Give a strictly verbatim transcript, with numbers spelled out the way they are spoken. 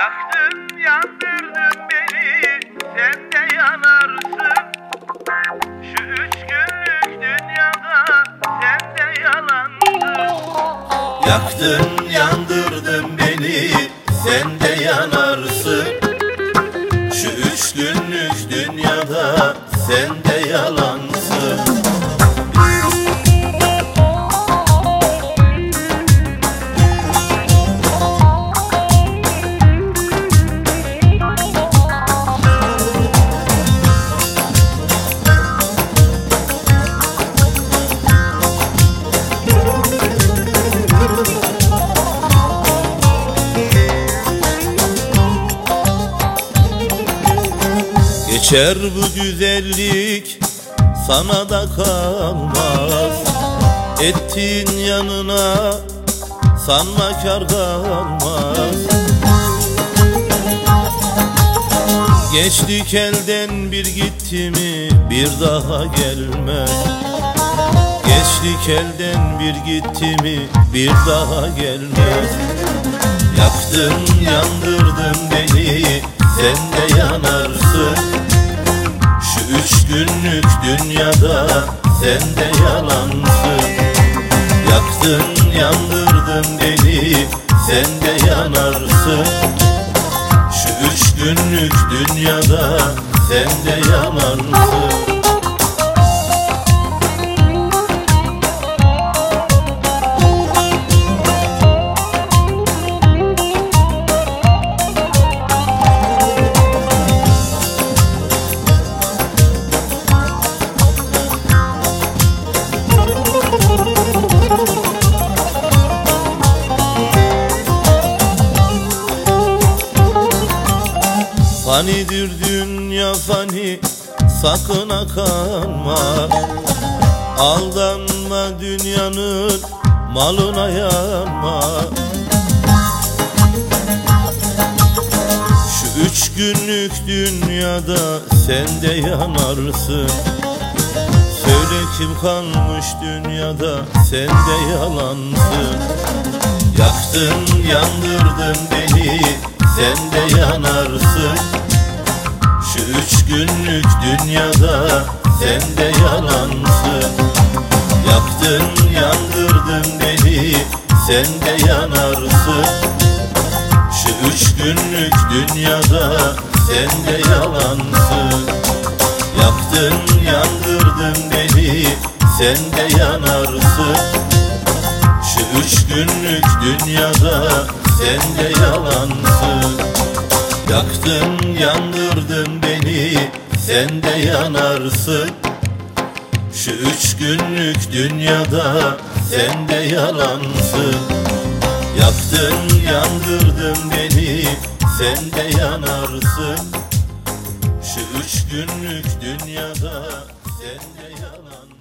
Yaktın yandırdın beni, sen de yanarsın. Şu üç günlük dünyada sen de yalansın. Yaktın yandırdın beni, sen de yanarsın. Şu üç günlük dünyada sen de yalansın. Geçer bu güzellik, sana da kalmaz. Ettiğin yanına sanma kar kalmaz. Geçtik elden bir gitti mi bir daha gelmez. Geçtik elden bir gitti mi bir daha gelmez. Yaktın yandırdın beni, sen de yanarsın. Şu üç günlük dünyada sen de yalansın. Yaktın yandırdın beni, sen de yanarsın. Şu üç günlük dünyada sen de yalansın. Fanidir dünya fani, sakın kanma. Aldanma dünyanın malına yanma. Şu üç günlük dünyada sen de yanarsın. Söyle kim kalmış dünyada, sen de yalansın. Yaktın yandırdın beni, sen de yanarsın. Şu üç günlük dünyada sen de yalansın. Yaktın yandırdın beni, sen de yanarsın. Şu üç günlük dünyada sen de yalansın. Yaktın yandırdın beni, sen de yanarsın. Şu üç günlük dünyada sen de yalansın. Yaktın yandırdın beni, sen de yanarsın. Şu üç günlük dünyada sen de yalansın. Yaktın yandırdın beni, sen de yanarsın. Şu üç günlük dünyada sen de yalansın.